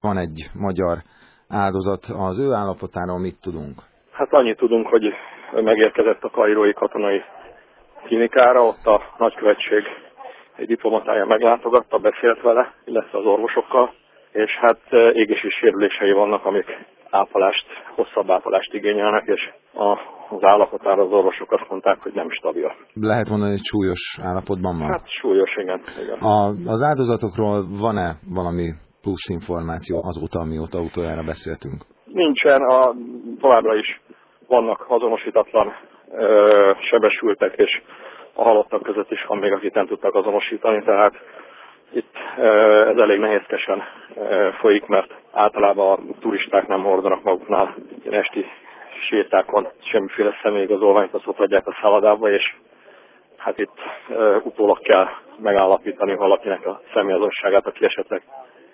Van egy magyar áldozat, az ő állapotáról mit tudunk? Hát annyit tudunk, hogy megérkezett a kairói katonai klinikára, ott a nagykövetség egy diplomatája meglátogatta, beszélt vele, illetve az orvosokkal, és hát égési sérülései vannak, amik hosszabb ápolást igényelnek, és az állapotára az orvosok azt mondták, hogy nem stabil. Lehet mondani, hogy súlyos állapotban van? Hát súlyos, igen. Az áldozatokról van-e valami plusz információ azóta, amióta utoljára beszéltünk? Nincsen, továbbra is vannak azonosítatlan sebesültek, és a halottak között is van még, akit nem tudtak azonosítani, tehát itt ez elég nehézkesen folyik, mert általában a turisták nem hordanak maguknál esti sétákon semmiféle személyigazolványt, azt ott adják a szállodába, és hát itt utólag kell megállapítani valakinek a személyazonosságát, aki esetleg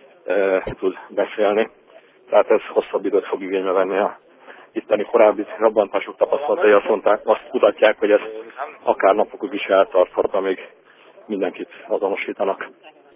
tud beszélni. Tehát ez hosszabb időt fog igénybe venni a itteni korábbi robbantások tapasztalatai azt mutatják, hogy ez akár napokig is eltarthat, amíg mindenkit azonosítanak.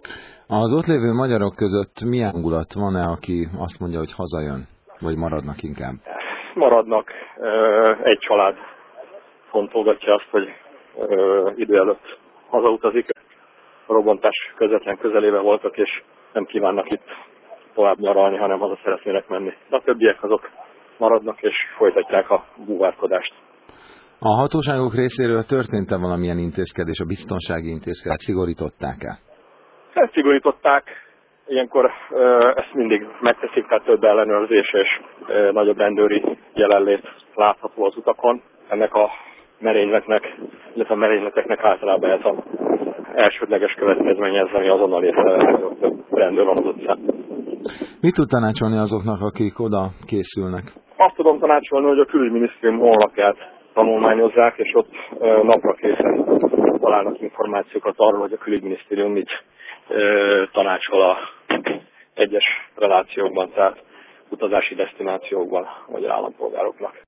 Az ott lévő magyarok között milyen hangulat van-e, aki azt mondja, hogy hazajön, vagy maradnak inkább? Maradnak. Egy család fontolgatja azt, hogy idő előtt hazautazik. A robbantás közvetlen közelében voltak, és nem kívánnak itt tovább nyaralni, hanem haza szeretnének menni. A többiek azok maradnak, és folytatják a búvárkodást. A hatóságok részéről történt-e valamilyen intézkedés, a biztonsági intézkedés? Szigorították-e? Ezt szigorították. Ilyenkor ezt mindig megteszik, tehát több ellenőrzés és nagyobb rendőri jelenlét látható az utakon. Ennek a merényleteknek, illetve a merényleteknek általában ez az elsődleges következménye, ez, ami azonnal észrevehető, hogy több rendőr van az utcán. Mit tud tanácsolni azoknak, akik oda készülnek? Azt tudom tanácsolni, hogy a külügyminisztérium honlapját tanulmányozzák, és ott napra készen találnak információkat arról, hogy a külügyminisztérium mit tanácsol a egyes relációkban, tehát utazási desztinációkban, vagy állampolgároknak.